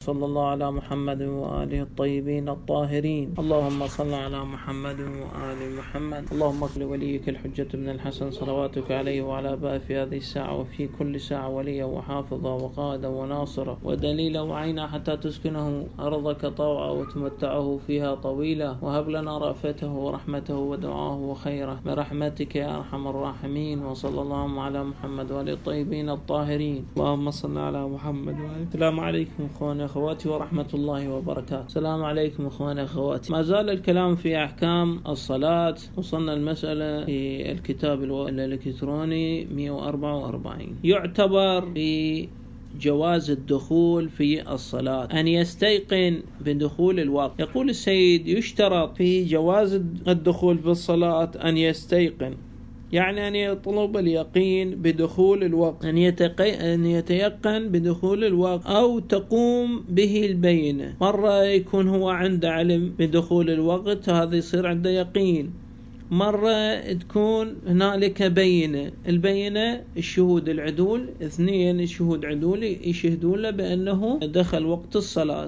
صلى الله على محمد وآله الطيبين الطاهرين. اللهم صل على محمد وآل محمد. اللهم اغفر لوليك الحجة بن الحسن صلواتك عليه وعلى آبائه في هذه الساعة وفي كل ساعة وليا وحافظا وقائدا وناصرا ودليلا وعينا حتى تسكنه أرضك طوعا وتمتعه فيها طويلا، وهب لنا رأفته ورحمته ودعاه وخيره برحمتك يا أرحم الراحمين. وصلى الله على محمد وآله الطيبين الطاهرين. اللهم صل على محمد وآله. السلام عليكم إخواني أخواتي ورحمة الله وبركاته. السلام عليكم إخواني أخواتي. ما زال الكلام في أحكام الصلاة. وصلنا المسألة في الكتاب الإلكتروني 144. يعتبر في جواز الدخول في الصلاة أن يستيقن بدخول الوقت. يقول السيد: يشترط في جواز الدخول في الصلاة أن يستيقن، يعني أن يطلب اليقين بدخول الوقت، أن يتيقن بدخول الوقت، أو تقوم به البينة. مرة يكون هو عنده علم بدخول الوقت، هذا يصير عنده يقين. مرة تكون هنالك بينة، البينة الشهود العدول، 2 شهود عدول يشهدون له بأنه دخل وقت الصلاة.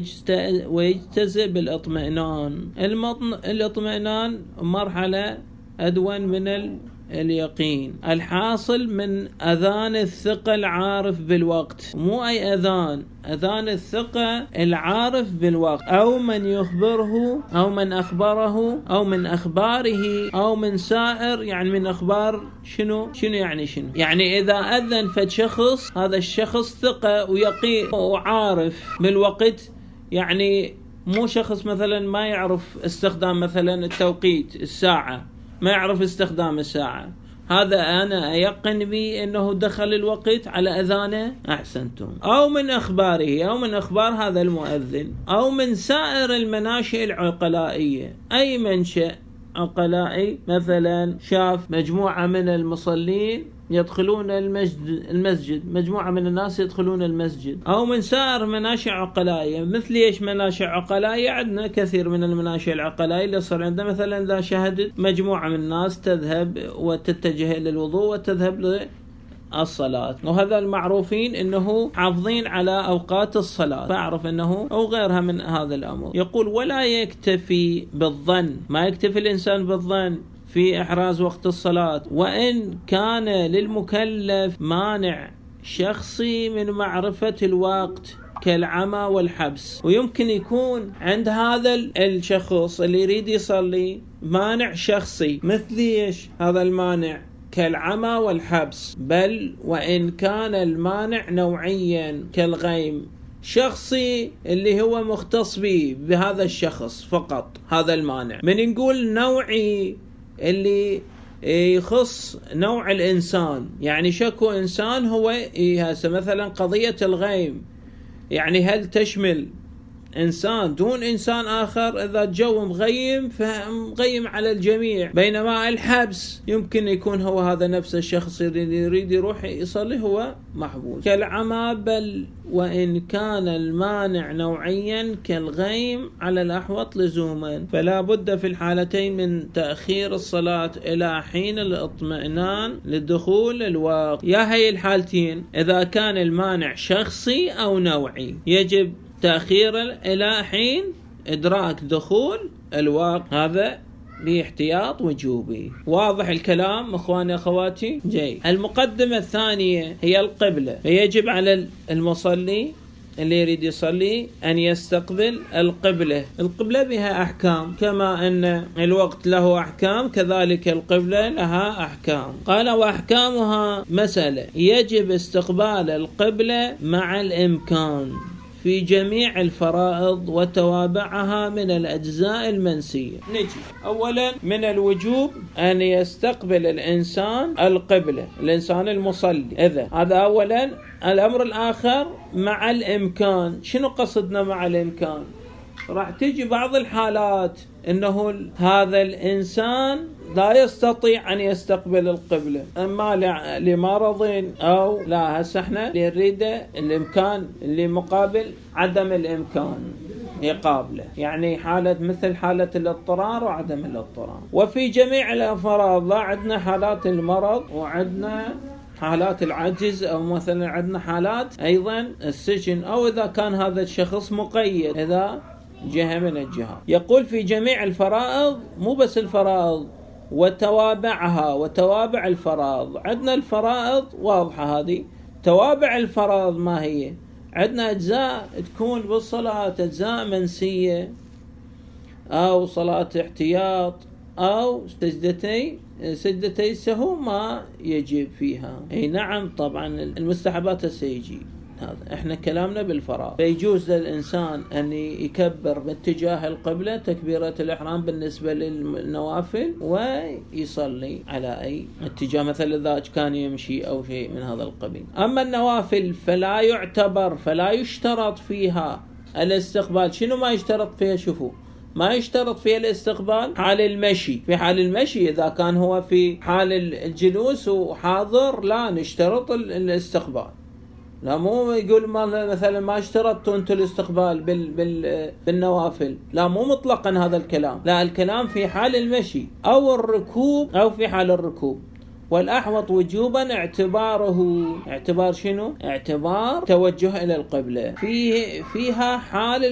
ويجتزئ الاطمئنان. الاطمئنان مرحلة أدون من اليقين. الحاصل من أذان الثقة العارف بالوقت، مو أي أذان الثقة العارف بالوقت، أو من يخبره أو من أخبره أو من أخباره أو من سائر، يعني من أخبار شنو يعني إذا أذن فد شخص، هذا الشخص ثقة ويقين وعارف بالوقت، يعني مو شخص مثلا ما يعرف استخدام مثلا التوقيت الساعة، ما يعرف استخدام الساعة، هذا أنا أيقن بي أنه دخل الوقت على أذانه. أحسنتم. أو من أخباره، أو من أخبار هذا المؤذن، أو من سائر المناشئ العقلائية. أي منشأ عقلائي، مثلا شاف مجموعة من المصلين يدخلون المسجد، مجموعة من الناس يدخلون المسجد، أو من سائر مناشئ عقلائية. مثل إيش مناشئ عقلائية؟ عندنا كثير من المناشئ العقلائية اللي صار عندنا، مثلا إذا شهدت مجموعة من الناس تذهب وتتجه للوضوء وتذهب للصلاة، وهذا المعروفين إنه حافظين على أوقات الصلاة، فأعرف إنه أو غيرها من هذا الأمر. يقول: ولا يكتفي بالظن، ما يكتفي الإنسان بالظن في إحراز وقت الصلاة، وإن كان للمكلف مانع شخصي من معرفة الوقت كالعمى والحبس. ويمكن يكون عند هذا الشخص اللي يريد يصلي مانع شخصي، مثل إيش هذا المانع؟ كالعمى والحبس. بل وإن كان المانع نوعيا كالغيم، شخصي اللي هو مختص به بهذا الشخص فقط، هذا المانع. من نقول نوعي اللي يخص نوع الإنسان، يعني شكو إنسان هو هسه مثلا قضية الغيم، يعني هل تشمل إنسان دون إنسان آخر؟ إذا الجو مغيم فمغيم على الجميع. بينما الحبس يمكن يكون هو هذا نفس الشخص اللي يريد يروح يصلي هو محبوس. كالعمى بل وإن كان المانع نوعيا كالغيم على الأحوط لزوما، فلا بد في الحالتين من تأخير الصلاة إلى حين الاطمئنان لدخول الوقت. يا هي الحالتين، إذا كان المانع شخصي أو نوعي، يجب تأخير إلى حين إدراك دخول الوقت، هذا باحتياط وجوبي. واضح الكلام إخواني أخواتي؟ جيد. المقدمة الثانية هي القبلة. يجب على المصلي اللي يريد يصلي أن يستقبل القبلة. القبلة بها أحكام، كما أن الوقت له أحكام كذلك القبلة لها أحكام. قال: وأحكامها مسألة يجب استقبال القبلة مع الإمكان في جميع الفرائض وتوابعها من الأجزاء المنسية. نجي أولا من الوجوب أن يستقبل الإنسان القبلة، الإنسان المصلي. إذا هذا أولا. الأمر الآخر مع الإمكان. شنو قصدنا مع الإمكان؟ راح تيجي بعض الحالات إنه هذا الإنسان لا يستطيع أن يستقبل القبلة، أما لمرض أو لا. هسه احنا نريده الإمكان اللي مقابل عدم الإمكان يقابله، يعني حالة مثل حالة الاضطرار وعدم الاضطرار. وفي جميع الأفراد، لا عندنا حالات المرض وعندنا حالات العجز، أو مثلا عندنا حالات أيضا السجن، أو إذا كان هذا الشخص مقيد إذا جهة من الجهات. يقول في جميع الفرائض، مو بس الفرائض وتوابعها وتوابع الفرائض. عندنا الفرائض واضحة هذه، توابع الفرائض ما هي؟ عندنا أجزاء تكون بالصلاة أجزاء منسية، أو صلاة احتياط، أو سجدتي السهو ما يجب فيها. أي نعم طبعا المستحبات سيجي، هذا احنا كلامنا بالفرائض. فيجوز للإنسان أن يكبر باتجاه القبلة تكبيرة الإحرام بالنسبة للنوافل، ويصلي على أي اتجاه، مثل إذا كان يمشي أو شيء من هذا القبيل. أما النوافل فلا يشترط فيها الاستقبال. شنو ما يشترط فيها؟ شوفوا، ما يشترط فيها الاستقبال حال المشي. في حال المشي إذا كان هو في حال الجلوس وحاضر لا نشترط الاستقبال. لا، مو يقول مثلا ما اشترطتوا انتم الاستقبال بالنوافل، لا مو مطلقا هذا الكلام، لا الكلام في حال المشي أو الركوب، أو في حال الركوب. والأحوط وجوبا اعتبار شنو؟ اعتبار توجه إلى القبلة فيها حال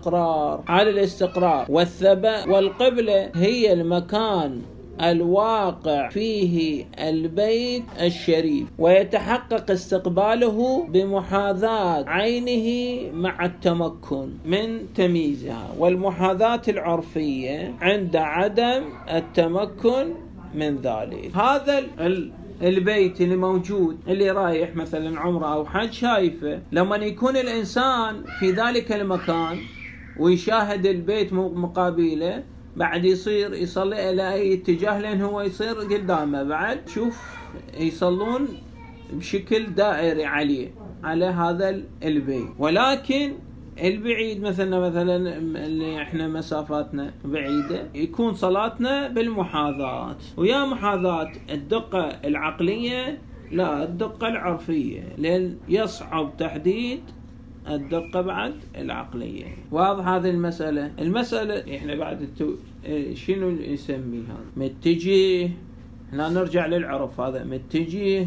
الاستقرار والثبات. والقبلة هي المكان الواقع فيه البيت الشريف، ويتحقق استقباله بمحاذاة عينه مع التمكن من تمييزها، والمحاذاة العرفية عند عدم التمكن من ذلك. هذا البيت اللي موجود، اللي رايح مثلا عمره أو حج شايفه، لما يكون الإنسان في ذلك المكان ويشاهد البيت مقابله، بعد يصير يصلي إلى أي اتجاه، لأن هو يصير قدامه. بعد شوف يصلون بشكل دائري على هذا البيت. ولكن البعيد مثلا اللي احنا مسافاتنا بعيدة، يكون صلاتنا بالمحاذاة. ويا محاذاة الدقة العقلية لا الدقة العرفية، لأن يصعب تحديد الدقة بعد العقلية. واضح هذه المسألة احنا بعد شنو نسميها؟ متجه. هنا نرجع للعرف، هذا متجه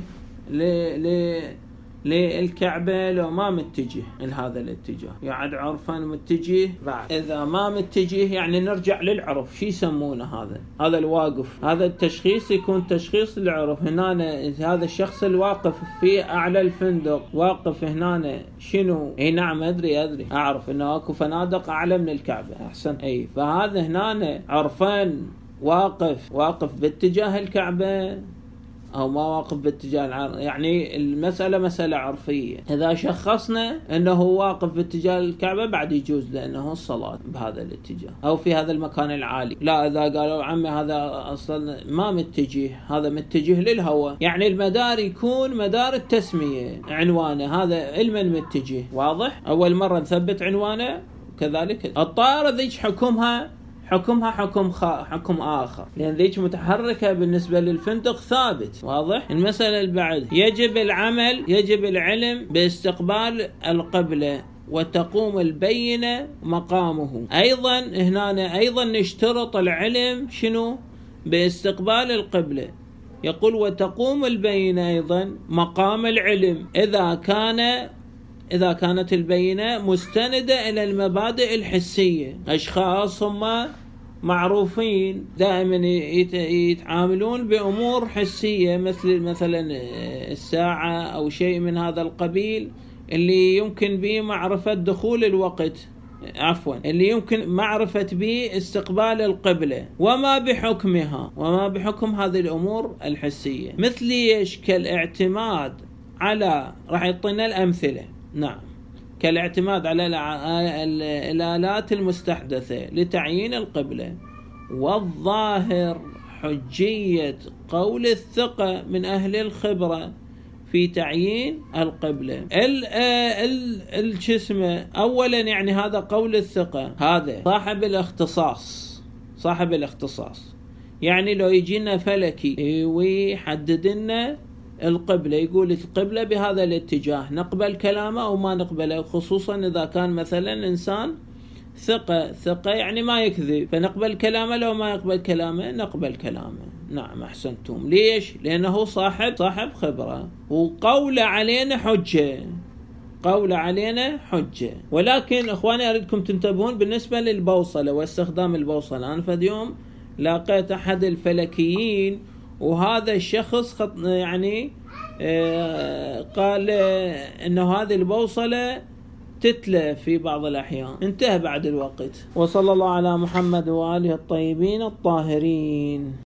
للكعبة لو ما متجه لهذا الاتجاه، يعني عرفا متجه. بعد إذا ما متجه يعني نرجع للعرف، شي يسمونه هذا الواقف. هذا التشخيص يكون تشخيص للعرف. هنا هذا الشخص الواقف في أعلى الفندق واقف هنا شنو؟ اي نعم أدري أعرف إنه أكو فنادق أعلى من الكعبة. أحسن. أي فهذا هنا عرفان واقف باتجاه الكعبة أو ما واقف باتجاه يعني المسألة مسألة عرفية. إذا شخصنا أنه واقف باتجاه الكعبة بعد يجوز لأنه الصلاة بهذا الاتجاه أو في هذا المكان العالي. لا، إذا قالوا عمي هذا أصلا ما متجه، هذا متجه للهواء، يعني المدار يكون مدار التسمية عنوانه هذا علما متجه. واضح؟ أول مرة نثبت عنوانه. كذلك الطائرة ذيك حكم حكم آخر، لأن ذيك متحركة بالنسبة للفندق ثابت. واضح؟ المسألة البعد يجب العلم باستقبال القبلة وتقوم البينة مقامه. أيضا نشترط العلم شنو؟ باستقبال القبلة. يقول وتقوم البينة أيضا مقام العلم إذا كانت البينة مستندة إلى المبادئ الحسية. أشخاص هم معروفين دائما يتعاملون بأمور حسية، مثلا الساعة أو شيء من هذا القبيل، اللي يمكن به معرفة دخول الوقت، اللي يمكن معرفة به استقبال القبلة وما بحكم هذه الأمور الحسية. مثل ايش؟ كالاعتماد على، راح يعطينا الأمثلة. نعم، كالاعتماد على الآلات المستحدثة لتعيين القبلة، والظاهر حجية قول الثقة من أهل الخبرة في تعيين القبلة. الجسم أولا يعني هذا قول الثقة، هذا صاحب الاختصاص. يعني لو يجينا فلكي ويحدد لنا القبلة، يقول القبلة بهذا الاتجاه، نقبل كلامه أو ما نقبله، خصوصا إذا كان مثلا إنسان ثقة يعني ما يكذب، فنقبل كلامه. لو ما يقبل كلامه نقبل كلامه. نعم أحسنتم. ليش؟ لأنه صاحب خبرة، وقول علينا حجة، قول علينا حجة. ولكن إخواني أريدكم تنتبهون بالنسبة للبوصلة واستخدام البوصلة. أنا فد يوم لاقيت أحد الفلكيين، وهذا الشخص يعني قال إنه هذه البوصلة تتلف في بعض الأحيان. انتهى بعد الوقت. وصلى الله على محمد وآله الطيبين الطاهرين.